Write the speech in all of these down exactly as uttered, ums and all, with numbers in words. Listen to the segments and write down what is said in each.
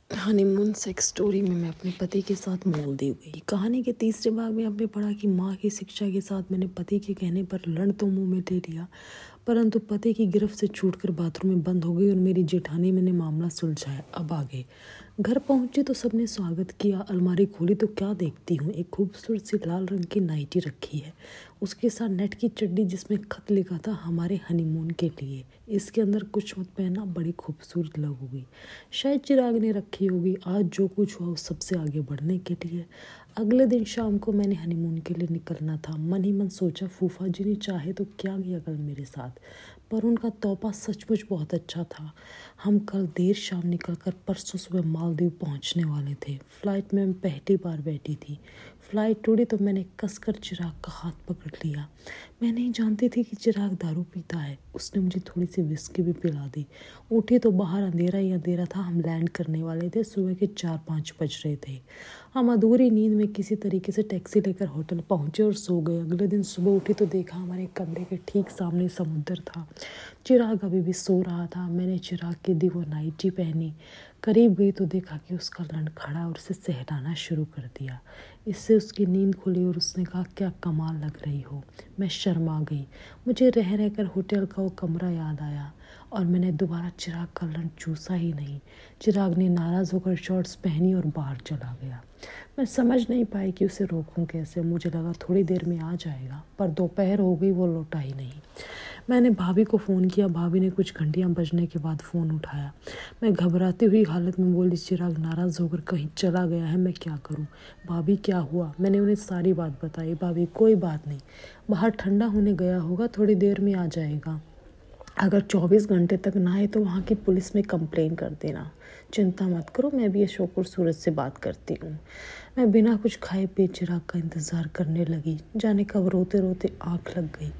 Honeymoon sex story में मैं अपने पति के साथ मालदीव गई। कहानी के तीसरे भाग में आपने पढ़ा कि माँ की शिक्षा के साथ मैंने पति के कहने पर लड़ तो मुंह में ले लिया, परंतु पति की गिरफ्त से छूटकर बाथरूम में बंद हो गई और मेरी जेठानी मैंने मामला सुलझाया। अब आगे घर पहुंची तो सबने स्वागत किया। अलमारी खोली तो क्या देखती हूँ, एक खूबसूरत सी लाल रंग की नाइटी रखी है, उसके साथ नेट की चड्डी जिसमें खत लिखा था हमारे हनीमून के लिए। इसके अंदर कुछ मत पहना, बड़ी खूबसूरत लगोगी। शायद चिराग ने रखी होगी। आज जो कुछ हुआ उस सबसे आगे बढ़ने के लिए। अगले दिन शाम को मैंने हनीमून के लिए निकलना था। मन ही मन सोचा फूफा जी ने चाहे तो क्या किया कल मेरे साथ, पर उनका तौबा सचमुच बहुत अच्छा था। हम कल देर शाम निकलकर परसों सुबह मालदीव पहुंचने वाले थे। फ्लाइट में मैं पहली बार बैठी थी। फ्लाइट टूटी तो मैंने कसकर चिराग का हाथ पकड़ लिया। मैं नहीं जानती थी कि चिराग दारू पीता है। उसने मुझे थोड़ी सी विस्की भी पिला दी। उठी तो बाहर अंधेरा ही अंधेरा था। हम लैंड करने वाले थे। सुबह के चार पाँच बज रहे थे। हम अधूरी नींद में किसी तरीके से टैक्सी लेकर होटल पहुंचे और सो गए। अगले दिन सुबह उठी तो देखा हमारे कमरे के ठीक सामने समुद्र था। चिराग अभी भी सो रहा था। मैंने चिराग की दी वो नाइटी पहनी। करीब गई तो देखा कि उसका लड़ खड़ा और उसे सहलाना शुरू कर दिया। इससे उसकी नींद खुली और उसने कहा क्या कमाल लग रही हो। मैं शर्मा गई। मुझे रह रहकर होटल का वो कमरा याद आया और मैंने दोबारा चिराग का लड़ चूसा ही नहीं। चिराग ने नाराज़ होकर शॉर्ट्स पहनी और बाहर चला गया। मैं समझ नहीं पाई कि उसे रोकूं कैसे। मुझे लगा थोड़ी देर में आ जाएगा, पर दोपहर हो गई, वो लौटा ही नहीं। मैंने भाभी को फ़ोन किया। भाभी ने कुछ घंटियां बजने के बाद फ़ोन उठाया। मैं घबराती हुई हालत में बोली चिराग नाराज़ होकर कहीं चला गया है, मैं क्या करूं। भाभी क्या हुआ। मैंने उन्हें सारी बात बताई। भाभी कोई बात नहीं, बाहर ठंडा होने गया होगा, थोड़ी देर में आ जाएगा। अगर चौबीस घंटे तक ना आए तो वहाँ की पुलिस में कंप्लेन कर देना। चिंता मत करो, मैं भी अशोक और सूरज से बात करती हूँ। मैं बिना कुछ खाए पिए चिराग का इंतज़ार करने लगी। जाने कब रोते रोते आँख लग गई।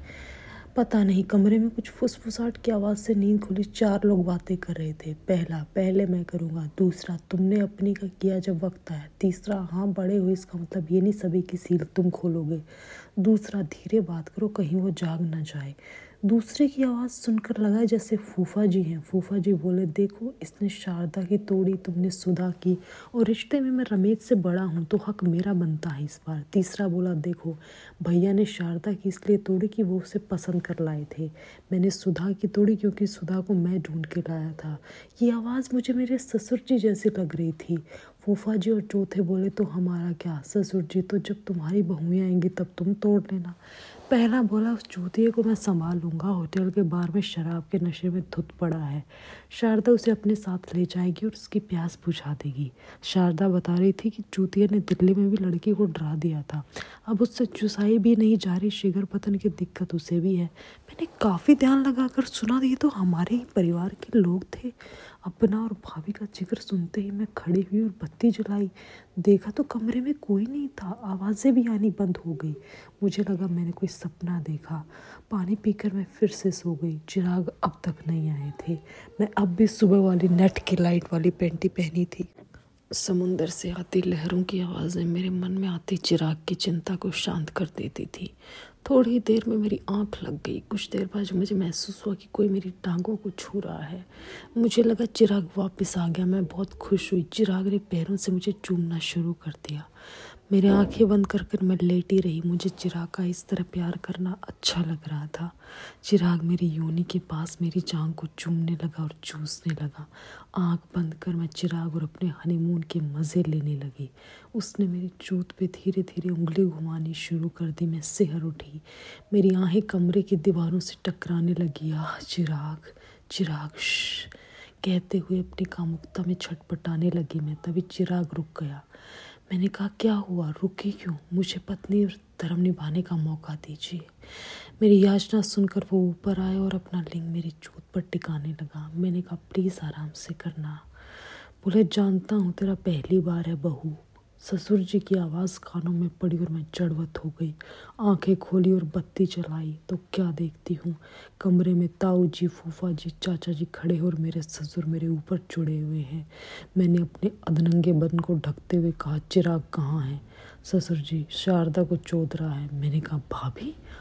पता नहीं, कमरे में कुछ फुसफुसाहट की आवाज़ से नींद खुली। चार लोग बातें कर रहे थे। पहला, पहले मैं करूँगा। दूसरा, तुमने अपनी का किया जब वक्त आया। तीसरा, हाँ बड़े हुए, इसका मतलब ये नहीं सभी की सील तुम खोलोगे। दूसरा, धीरे बात करो कहीं वो जाग ना जाए। दूसरे की आवाज़ सुनकर लगा जैसे फूफा जी हैं। फूफा जी बोले देखो इसने शारदा की तोड़ी, तुमने सुधा की, और रिश्ते में मैं रमेश से बड़ा हूँ तो हक मेरा बनता है इस बार। तीसरा बोला देखो भैया ने शारदा की इसलिए तोड़ी कि वो उसे पसंद कर लाए थे। मैंने सुधा की तोड़ी क्योंकि सुधा को मैं ढूंढ के लाया था। ये आवाज़ मुझे मेरे ससुर जी जैसी लग रही थी। फूफा जी और चौथे बोले तो हमारा क्या, ससुर जी तो जब तुम्हारी बहुएं आएंगी तब तुम तोड़ लेना। पहला बोला उस चूतिए को मैं संभाल लूँगा, होटल के बार में शराब के नशे में धुत पड़ा है। शारदा उसे अपने साथ ले जाएगी और उसकी प्यास बुझा देगी। शारदा बता रही थी कि चूतिया ने दिल्ली में भी लड़की को डरा दिया था। अब उससे चुसाई भी नहीं जा रही, शिगर पतन की दिक्कत उसे भी है। मैंने काफ़ी ध्यान लगाकर सुना, ये तो हमारे ही परिवार के लोग थे। अपना और भाभी का जिक्र सुनते ही मैं खड़ी हुई और बत्ती जलाई। देखा तो कमरे में कोई नहीं था। आवाज़ें भी आनी बंद हो गई। मुझे लगा मैंने कोई सपना देखा। पानी पीकर मैं फिर से सो गई। चिराग अब तक नहीं आए थे। मैं अब भी सुबह वाली नेट की लाइट वाली पैंटी पहनी थी। समुंदर से आती लहरों की आवाज़ें मेरे मन में आती चिराग की चिंता को शांत कर देती थी। थोड़ी देर में मेरी आंख लग गई। कुछ देर बाद मुझे महसूस हुआ कि कोई मेरी टांगों को छू रहा है। मुझे लगा चिराग वापस आ गया। मैं बहुत खुश हुई। चिराग ने पैरों से मुझे चूमना शुरू कर दिया। मेरी आंखें बंद कर कर मैं लेटी रही। मुझे चिराग का इस तरह प्यार करना अच्छा लग रहा था। चिराग मेरी योनि के पास मेरी जांघ को चूमने लगा और चूसने लगा। आंख बंद कर मैं चिराग और अपने हनीमून के मज़े लेने लगी। उसने मेरी चूत पे धीरे धीरे उंगली घुमानी शुरू कर दी। मैं सिहर उठी। मेरी आंखें कमरे की दीवारों से टकराने लगी। आह चिराग, चिराग श्श कहते हुए अपनी कामुकता में छटपटाने लगी मैं। तभी चिराग रुक गया। मैंने कहा क्या हुआ, रुकी क्यों। मुझे पत्नी और धर्म निभाने का मौका दीजिए। मेरी याचना सुनकर वो ऊपर आया और अपना लिंग मेरी चोट पर टिकाने लगा। मैंने कहा प्लीज़ आराम से करना। बोले जानता हूँ तेरा पहली बार है बहू। ससुर जी की आवाज़ कानों में पड़ी और मैं जड़वत हो गई। आंखें खोली और बत्ती जलाई तो क्या देखती हूँ, कमरे में ताऊ जी, फूफा जी, चाचा जी खड़े और मेरे ससुर मेरे ऊपर चढ़े हुए हैं। मैंने अपने अधनंगे बदन को ढकते हुए कहा चिराग कहाँ है। ससुर जी शारदा को चोद रहा है। मैंने कहा भाभी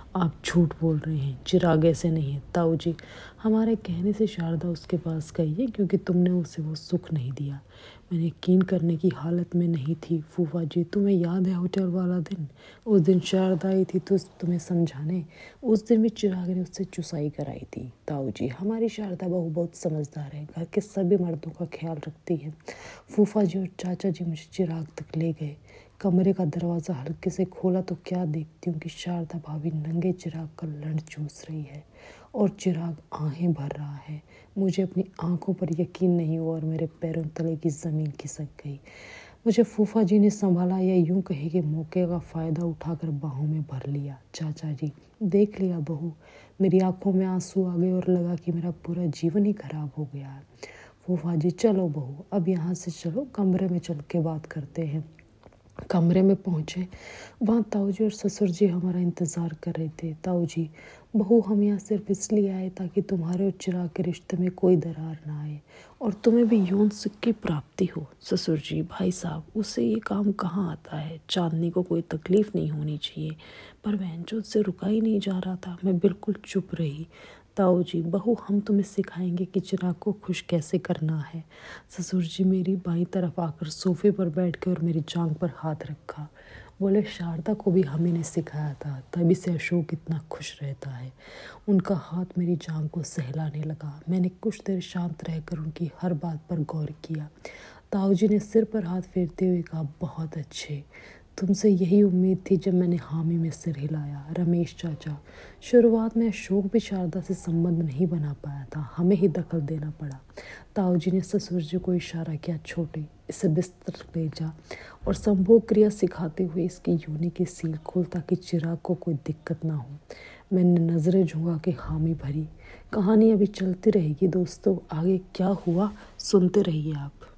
आप झूठ बोल रहे हैं, चिराग ऐसे नहीं है। ताऊ जी, हमारे कहने से शारदा उसके पास गई है क्योंकि तुमने उसे वो सुख नहीं दिया। मैंने यकीन करने की हालत में नहीं थी। फूफा जी, तुम्हें याद है होटल वाला दिन? उस दिन शारदा आई थी तो तुम्हें समझाने। उस दिन भी चिराग ने उससे चुसाई कराई थी। ताऊ जी, हमारी शारदा बहू बहुत समझदार है, घर के सभी मर्दों का ख्याल रखती है। फूफा जी और चाचा जी मुझे चिराग तक ले गए। कमरे का दरवाज़ा हल्के से खोला तो क्या देखती हूँ कि शारदा भाभी नंगे चिराग का लंड चूस रही है और चिराग आहें भर रहा है। मुझे अपनी आंखों पर यकीन नहीं हुआ और मेरे पैरों तले की ज़मीन खिसक गई। मुझे फूफा जी ने संभाला, या यूं कहे कि मौके का फ़ायदा उठाकर बाहों में भर लिया। चाचा जी, देख लिया बहू? मेरी आंखों में आंसू आ गए और लगा कि मेरा पूरा जीवन ही खराब हो गया है। फूफा जी, चलो बहू, अब यहाँ से चलो, कमरे में चल के बात करते हैं। कमरे में पहुँचे, वहाँ ताऊ जी और ससुर जी हमारा इंतज़ार कर रहे थे। ताऊ जी, बहू, हम यहाँ सिर्फ इसलिए आए ताकि तुम्हारे और चिराग के रिश्ते में कोई दरार ना आए और तुम्हें भी यौन सुख की प्राप्ति हो। ससुर जी, भाई साहब, उससे ये काम कहाँ आता है? चांदनी को कोई तकलीफ़ नहीं होनी चाहिए। पर बहन जो उससे रुका ही नहीं जा रहा था। मैं बिल्कुल चुप रही। ताऊ जी, बहू, हम तुम्हें सिखाएंगे कि चिराग को खुश कैसे करना है। ससुर जी मेरी बाईं तरफ आकर सोफे पर बैठ के और मेरी जांघ पर हाथ रखा। बोले, शारदा को भी हमें ने सिखाया था, तभी से अशोक इतना खुश रहता है। उनका हाथ मेरी जांघ को सहलाने लगा। मैंने कुछ देर शांत रहकर उनकी हर बात पर गौर किया। ताऊ जी ने सिर पर हाथ फेरते हुए कहा, बहुत अच्छे। तुमसे यही उम्मीद थी जब मैंने हामी में सिर हिलाया। रमेश चाचा, शुरुआत में अशोक भी शारदा से संबंध नहीं बना पाया था, हमें ही दखल देना पड़ा। ताऊ जी ने ससुर जी को इशारा किया, छोटे, इसे बिस्तर ले जा और संभोग क्रिया सिखाते हुए इसकी योनि की सील खोल ताकि चिराग को कोई दिक्कत ना हो। मैंने नज़रें झुका के हामी भरी। कहानी अभी चलती रहेगी दोस्तों, आगे क्या हुआ सुनते रहिए आप।